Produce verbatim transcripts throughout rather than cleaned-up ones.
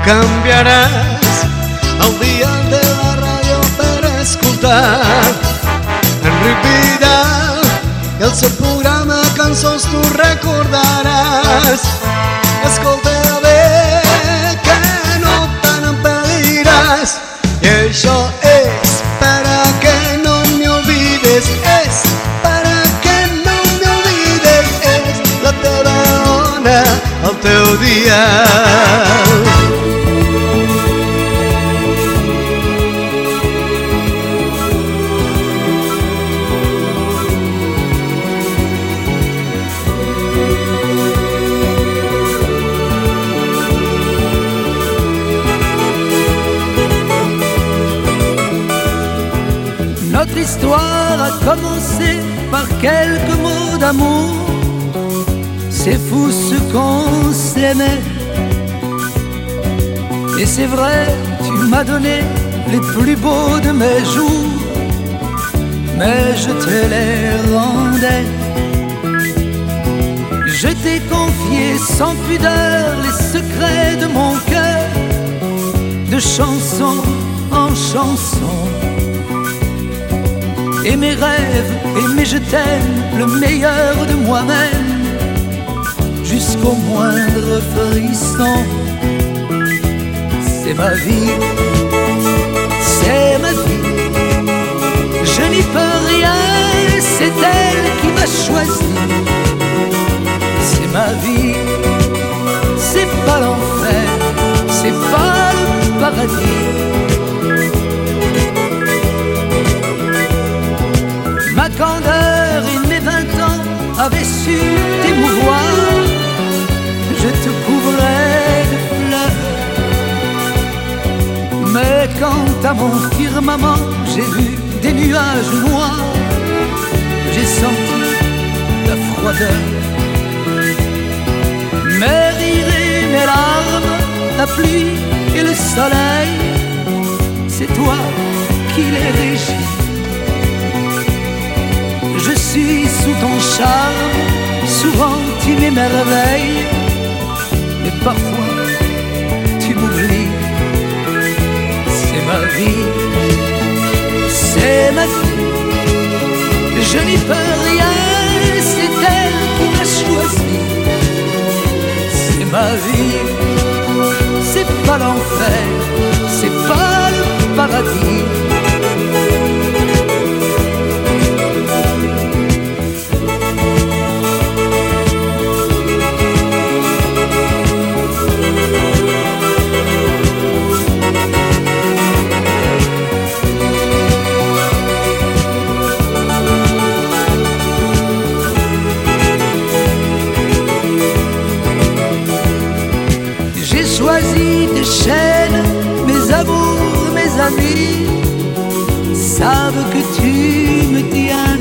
canviaràs el dial de la ràdio per escoltar Enric Vidal i el seu programa Cançons tu recordaràs. Escolta bé que no te n'empediràs i això és para que no me olvides, és para que no me olvides, és la teva ona, el teu dial. Notre histoire a commencé par quelques mots d'amour. C'est fou ce qu'on s'aimait. Et c'est vrai, tu m'as donné les plus beaux de mes jours, mais je te les rendais. Je t'ai confié sans pudeur les secrets de mon cœur, de chanson en chanson. Et mes rêves, et mes je t'aime, le meilleur de moi-même, jusqu'au moindre frisson. C'est ma vie, c'est ma vie, je n'y peux rien, c'est elle qui m'a choisi. C'est ma vie, c'est pas l'enfer, c'est pas le paradis. Ma candeur et mes vingt ans avaient su t'émouvoir. Je te couvrais de fleurs. Mais quand à mon firmament j'ai vu des nuages noirs, j'ai senti la froideur. Mes rires et mes larmes, la pluie et le soleil, c'est toi qui les régis. Je suis sous ton charme, souvent tu m'émerveilles, mais parfois tu m'oublies. C'est ma vie, c'est ma vie, je n'y peux rien, c'est elle qui m'a choisi. C'est ma vie, c'est pas l'enfer, c'est pas le paradis. Choisi tes chaînes, mes amours, mes amis savent que tu me tiens.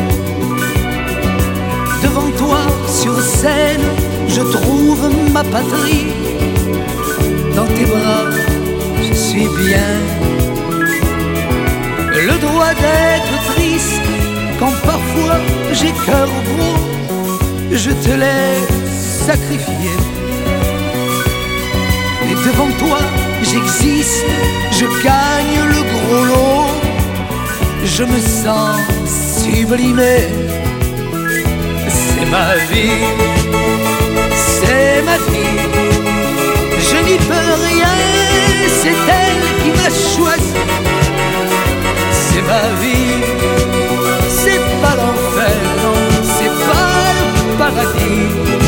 Devant toi sur scène, je trouve ma patrie. Dans tes bras, je suis bien. Le droit d'être triste quand parfois j'ai cœur gros, je te laisse sacrifier. Et devant toi, j'existe, je gagne le gros lot. Je me sens sublimé. C'est ma vie, c'est ma vie, je n'y peux rien, c'est elle qui m'a choisi. C'est ma vie, c'est pas l'enfer, non, c'est pas le paradis.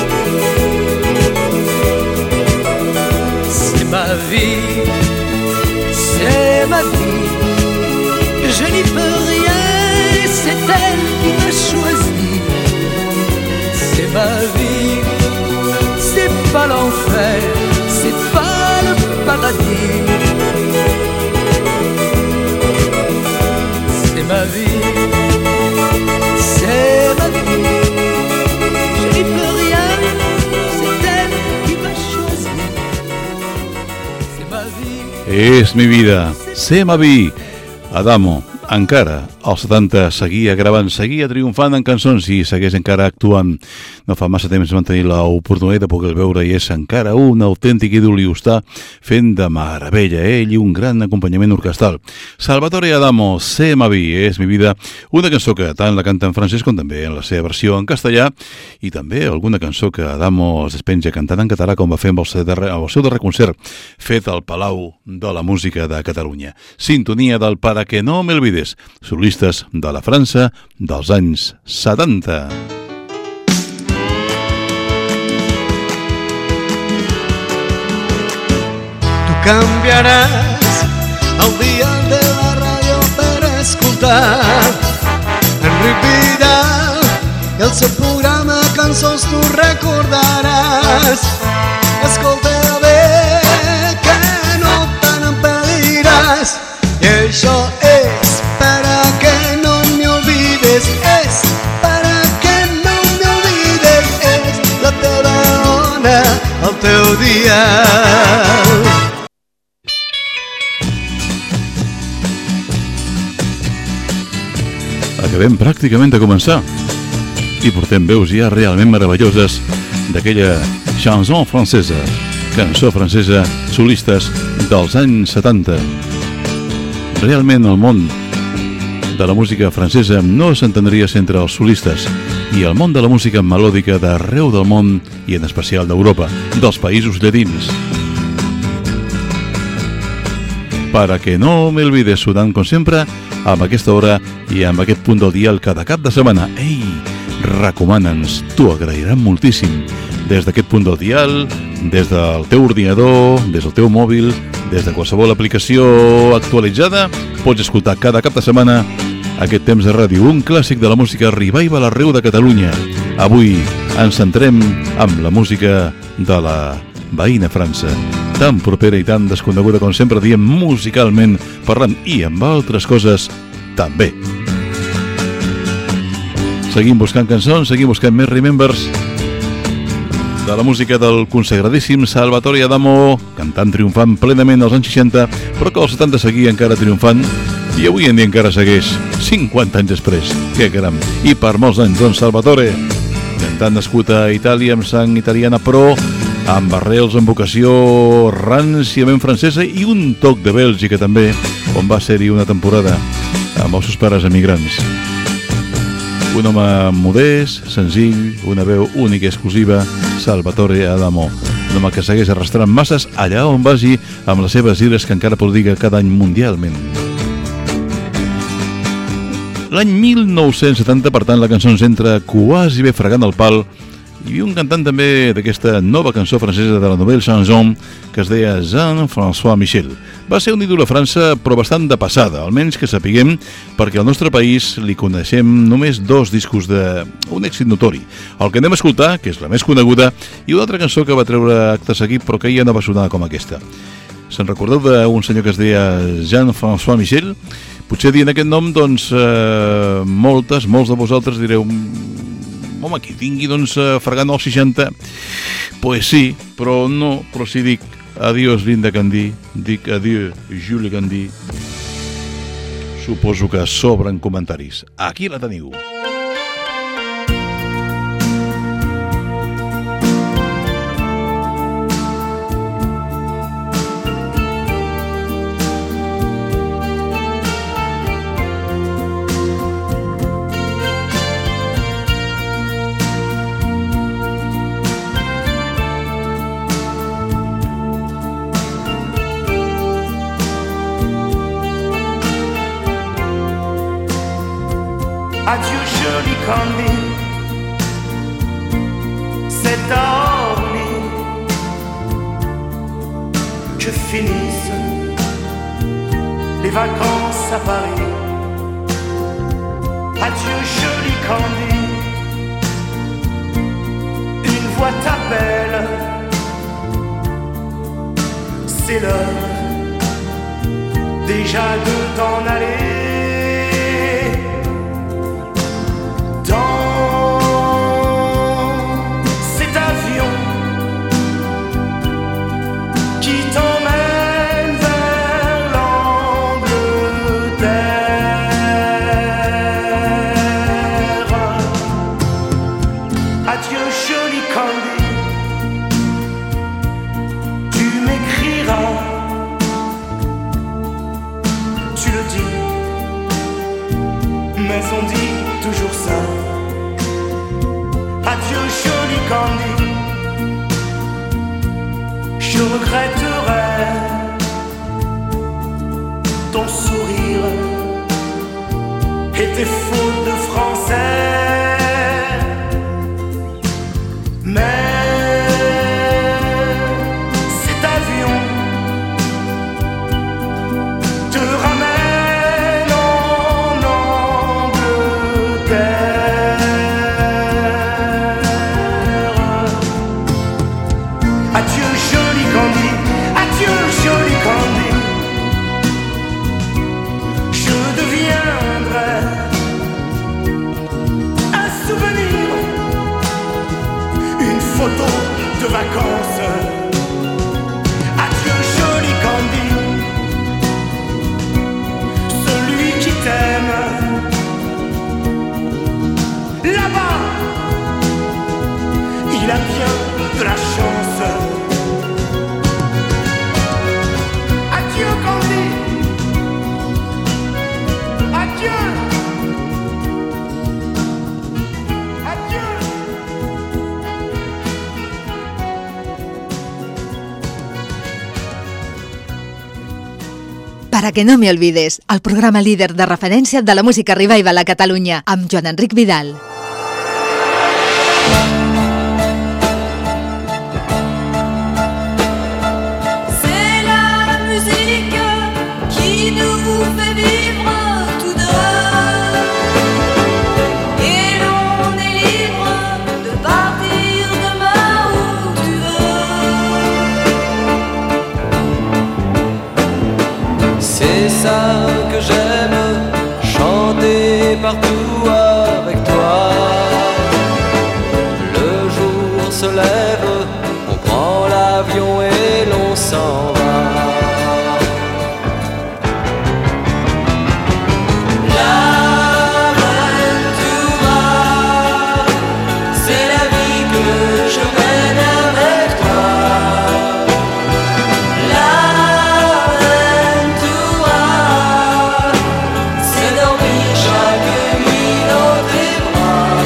C'est ma vie, c'est ma vie, je n'y peux rien, c'est elle qui m'a choisi. C'est ma vie, c'est pas l'enfer, c'est pas le paradis. C'est ma vie, c'est ma vie, je n'y peux rien, c'est elle qui m'a choisi. Es mi vida, c'est ma vie. Adamo, encara als setanta seguia gravant, seguia triomfant en cançons i segueix encara actuant. No fa massa temps vam tenir l'oportunitat de poder veure i és encara un autèntic ídol i ho està fent de meravella, ell i un gran acompanyament orquestral. Salvatore Adamo, Se ma vi, és mi vida, una cançó que tant la canta en francès com també en la seva versió en castellà i també alguna cançó que Adamo es despenja cantant en català com va fer amb el seu darrer, el seu darrer concert fet al Palau de la Música de Catalunya. Sintonia del Para que no me olvides, solistes de la França dels anys setanta. Tu canviaràs el dial de la ràdio per escoltar Enric Vidal i el seu programa Cançons tu recordaràs. Escolta bé que no te n'empediràs i això és para que no me olvides, és para que no me olvides, és la teva ona, el teu dial. Acabem pràcticament de començar i portem veus ja realment meravelloses d'aquella chanson francesa, cançó francesa, solistes dels anys setanta. Realment el món de la música francesa no s'entendria sense els solistes i el món de la música melòdica d'arreu del món i en especial d'Europa, dels països llatins. Para que no me olvides, sonant com sempre amb aquesta hora i amb aquest punt del dial cada cap de setmana. Ei, recomana'ns, t'ho agrairan moltíssim. Des d'aquest punt del dial, des del teu ordinador, des del teu mòbil, des de qualsevol aplicació actualitzada, pots escoltar cada cap de setmana aquest temps de ràdio, un clàssic de la música revival arreu de Catalunya. Avui ens centrem amb la música de la veïna França, tan propera i tan desconeguda com sempre diem musicalment parlant i amb altres coses també. Seguim buscant cançons, seguim buscant més remembers de la música del consagradíssim Salvatore Adamo, cantant triomfant plenament als anys seixanta, però que als setanta seguia encara triomfant i avui en dia encara segueix, cinquanta anys després. Que caram! I per molts anys, doncs, Salvatore, cantant nascut a Itàlia amb sang italiana, però amb arrels en vocació rànciament francesa i un toc de Bèlgica també, on va ser-hi una temporada amb els seus pares emigrants. Un home modest, senzill, una veu única i exclusiva, Salvatore Adamo. Un home que segueix arrastrant masses allà on vagi amb les seves gires que encara prodiga cada any mundialment. L'any mil nou-cents setanta, per tant, la cançó ens entra quasi bé fregant el pal. Hi havia un cantant també d'aquesta nova cançó francesa de la Nouvelle Chanson que es deia Jean-François Michel. Va ser un ídol a França, però bastant de passada, almenys que sapiguem, perquè al nostre país li coneixem només dos discos d'un èxit notori. El que anem a escoltar, que és la més coneguda, i una altra cançó que va treure acte seguit, però que ja no va sonar com aquesta. Se'n recordeu d'un senyor que es deia Jean-François Michel? Potser dient aquest nom, doncs, eh, moltes, molts de vosaltres direu... Home, qui tingui, doncs, fregant als seixanta, pues sí, però no, però si dic adiós Linda Candí, dic adiós Julie Candí, suposo que sobren comentaris. Aquí la teniu. Adieu jolie Candy, c'est orni que finissent les vacances à Paris. Adieu jolie Candy, une voix t'appelle, c'est l'heure déjà de t'en aller. Qui t'emmène vers l'Angleterre. Para que no me olvides, el programa líder de referència de la música revival a Catalunya, amb Joan Enric Vidal. C'est la musique qui nous fait vivre tous deux, et l'on est libre de partir demain où tu veux. C'est ça que j'aime, chanter partout avec toi. Le jour se lève, on prend l'avion et l'on s'en va. L'Aventura, c'est la vie que je mène avec toi. L'Aventura, c'est dormir chaque nuit dans tes bras.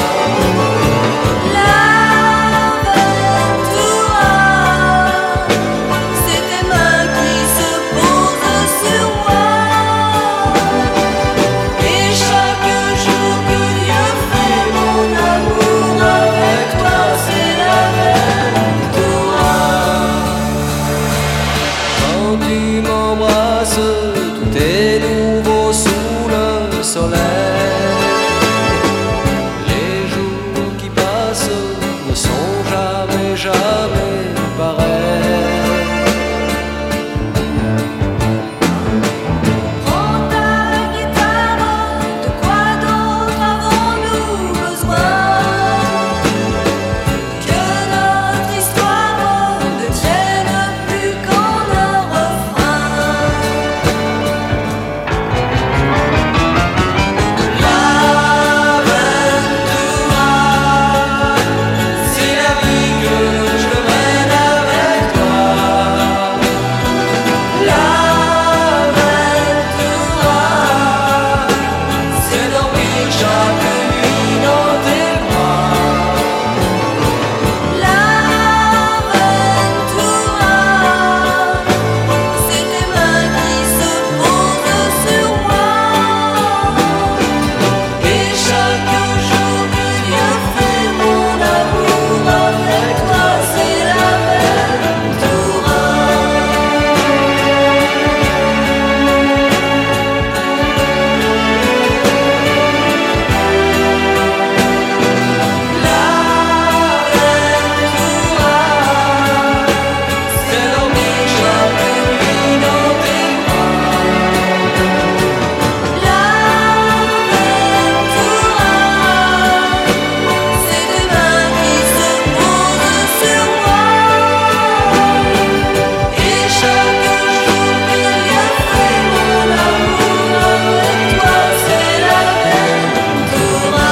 L'Aventura, c'est tes mains qui se posent sur moi. Et chaque jour que Dieu fait mon amour avec toi, c'est l'Aventura. Quand tu m'embrasses, tout est nouveau sous le soleil. Les jours qui passent ne sont jamais, jamais pareils. Prends ta guitare, de quoi d'autre avons-nous besoin que notre histoire ne tienne plus qu'en un refrain. L'Aventura, c'est la vie que je mène avec toi. L'Aventura, c'est dormir chaque nuit dans tes bras. L'Aventura, c'est tes mains qui se posent sur moi. Et chaque jour que Dieu fait mon amour avec toi, c'est l'Aventura. L'Aventura, c'est dormir chaque nuit dans tes bras. L'Aventura, c'est tes mains qui se posent sur moi. Et chaque jour que Dieu fait mon amour avec toi, c'est l'Aventura.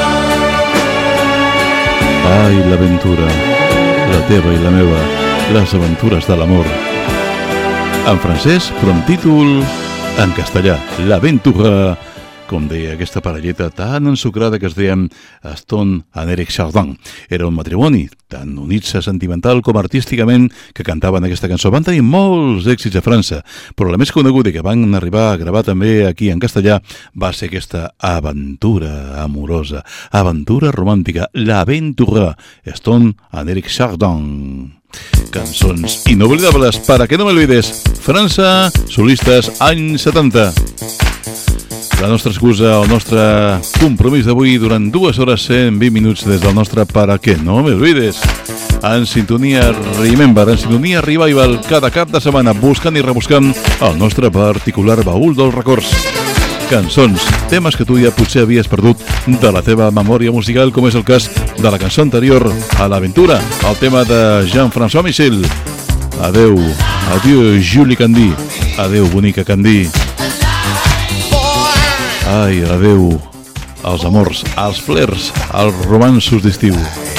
Ai, l'aventura, la teva i la meva, les aventures de l'amor. En francès, però amb títol en castellà, l'Aventura, com deia aquesta parelleta tan ensucrada que es deien Stone and Eric Chardin. Era un matrimoni tan units sentimental com artísticament que cantaven aquesta cançó. Van tenir molts èxits a França, però la més coneguda i que van arribar a gravar també aquí en castellà va ser aquesta aventura amorosa, aventura romàntica, l'Aventura, Stone and Eric Chardin. Cançons inoblidables, para que no me olvides. França, solistes, anys setanta. La nostra excusa, el nostre compromís d'avui durant dues hores cent vint minuts des del nostre Para que no me olvides. En sintonia Remember, en sintonia Revival, cada cap de setmana buscant i rebuscant el nostre particular baúl dels records. Cançons, temes que tu ja potser havies perdut de la teva memòria musical, com és el cas de la cançó anterior a l'Aventura, el tema de Jean-François Michel. Adeu, adieu Julie Candy, adeu bonica Candy. Ai, adeu als amors, als flers, als romanços d'estiu.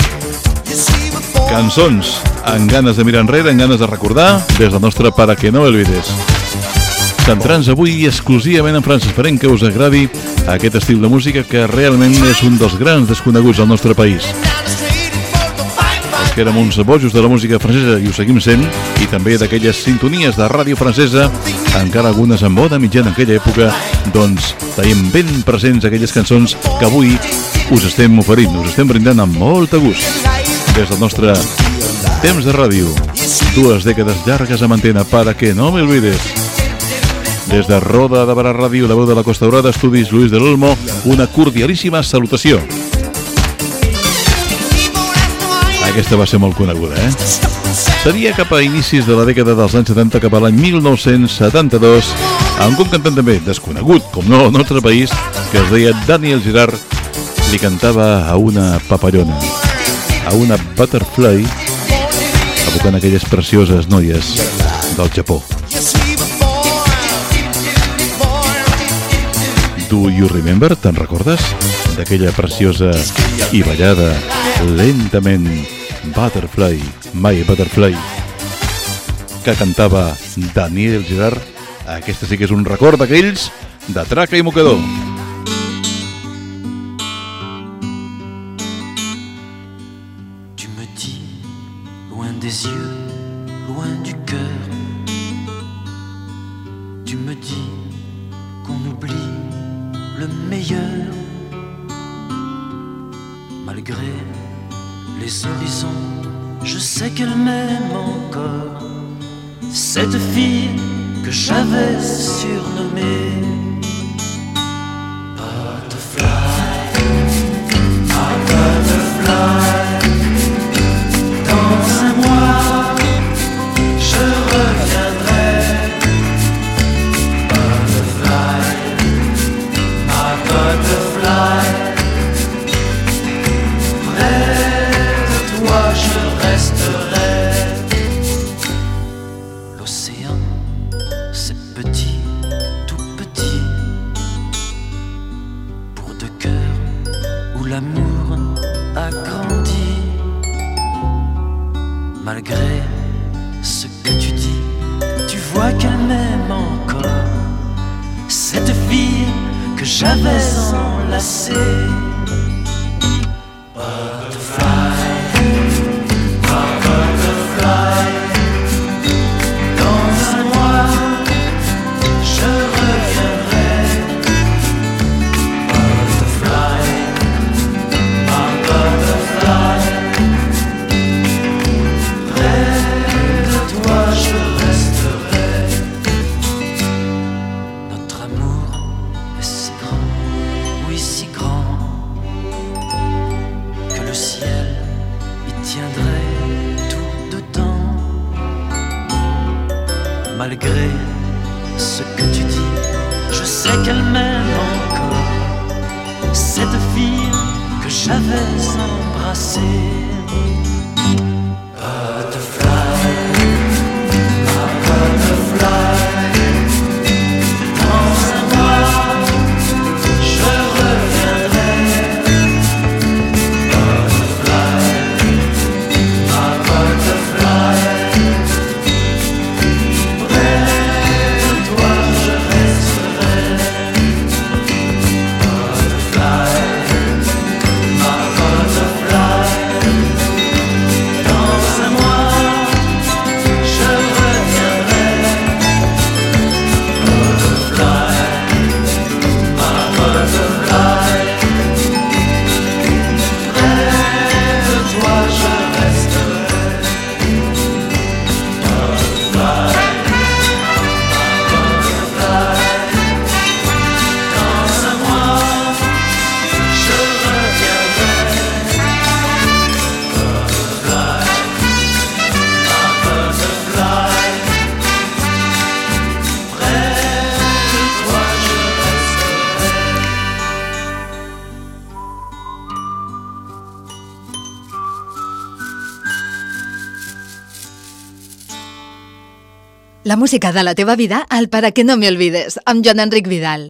Cançons amb ganes de mirar enrere, amb ganes de recordar, des del nostre Para que no me olvides. Centrant-nos avui exclusivament en França. Esperem que us agradi aquest estil de música que realment és un dels grans desconeguts al nostre país. Els que érem uns bojos de la música francesa i ho seguim sent, i també d'aquelles sintonies de ràdio francesa encara algunes en bona mitjana en aquella època, doncs tenim ben presents aquelles cançons que avui us estem oferint, us estem brindant amb molt gust. Des del nostre temps de ràdio, dues dècades llargues amb antena, para que no me olvides. Des de Roda de Barà Ràdio, la veu de la Costa Daurada, Estudis Luis del Olmo, una cordialíssima salutació. Aquesta va ser molt coneguda, eh? Seria cap a inicis de la dècada dels anys setanta, cap a l'any mil nou-cents setanta-dos, amb un cantant també desconegut, com no al nostre país, que es deia Daniel Girard, li cantava a una papallona, a una butterfly, evocant aquelles precioses noies del Japó. Do you remember? Te'n recordes? D'aquella preciosa i ballada lentament Butterfly, My Butterfly, que cantava Daniel Girard. Aquesta sí que és un record d'aquells de traca i mocador. Tu me dis, loin des yeux, loin du cœur, tu me dis qu'on oublie le meilleur, malgré les horizons, je sais qu'elle m'aime encore, cette fille que j'avais surnommée Butterfly, ah Butterfly. Dans un mois, je reviendrai, Butterfly, ah Butterfly. Je resterai. L'océan, c'est petit, tout petit, pour deux cœurs où l'amour a grandi. Malgré ce que tu dis, tu vois qu'elle m'aime encore, cette fille que j'avais enlacée. Malgré ce que tu dis, je sais qu'elle m'aime encore, cette fille que j'avais embrassée. Butterfly, ma butterfly. Dans un mois, je reviendrai. Butterfly, ma butterfly. La música de la teva vida al Para que no me olvides, amb Joan Enric Vidal.